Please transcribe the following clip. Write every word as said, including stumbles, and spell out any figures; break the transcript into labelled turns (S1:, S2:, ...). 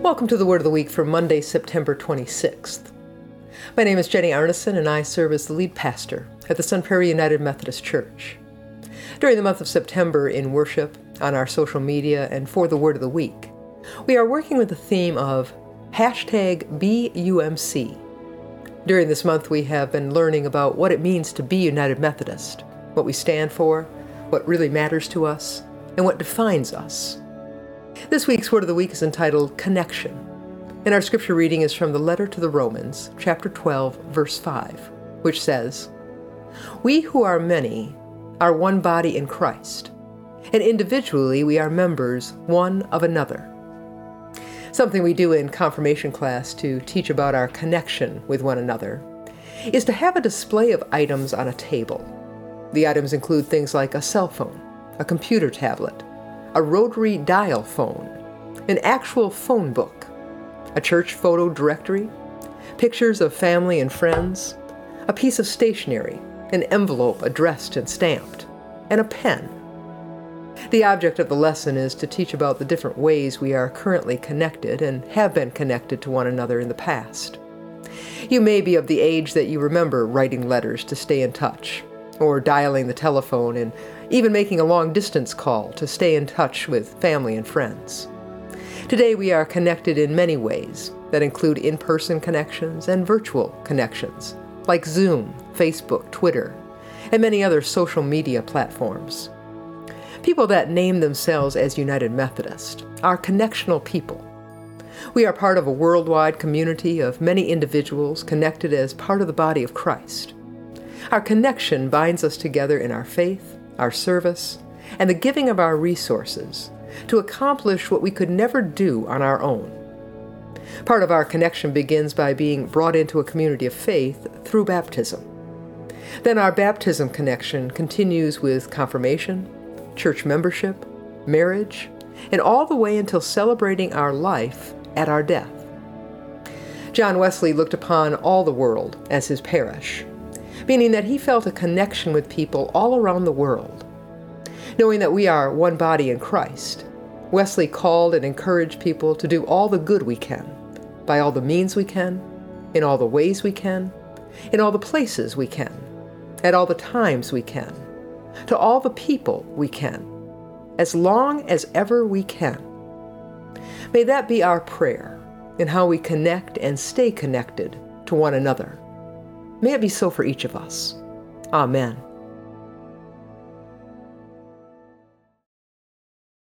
S1: Welcome to the Word of the Week for Monday, September twenty-sixth. My name is Jenny Arneson, and I serve as the lead pastor at the Sun Prairie United Methodist Church. During the month of September in worship, on our social media, and for the Word of the Week, we are working with the theme of hashtag B U M C. During this month, we have been learning about what it means to be United Methodist, what we stand for, what really matters to us, and what defines us. This week's Word of the Week is entitled Connection, and our scripture reading is from the letter to the Romans, chapter twelve, verse five, which says, "We who are many are one body in Christ, and individually we are members one of another." Something we do in confirmation class to teach about our connection with one another is to have a display of items on a table. The items include things like a cell phone, a computer tablet, a rotary dial phone, an actual phone book, a church photo directory, pictures of family and friends, a piece of stationery, an envelope addressed and stamped, and a pen. The object of the lesson is to teach about the different ways we are currently connected and have been connected to one another in the past. You may be of the age that you remember writing letters to stay in touch, or dialing the telephone and even making a long-distance call to stay in touch with family and friends. Today we are connected in many ways that include in-person connections and virtual connections, like Zoom, Facebook, Twitter, and many other social media platforms. People that name themselves as United Methodist are connectional people. We are part of a worldwide community of many individuals connected as part of the body of Christ. Our connection binds us together in our faith, our service, and the giving of our resources to accomplish what we could never do on our own. Part of our connection begins by being brought into a community of faith through baptism. Then our baptism connection continues with confirmation, church membership, marriage, and all the way until celebrating our life at our death. John Wesley looked upon all the world as his parish, meaning that he felt a connection with people all around the world. Knowing that we are one body in Christ, Wesley called and encouraged people to do all the good we can, by all the means we can, in all the ways we can, in all the places we can, at all the times we can, to all the people we can, as long as ever we can. May that be our prayer in how we connect and stay connected to one another. May it be so for each of us. Amen.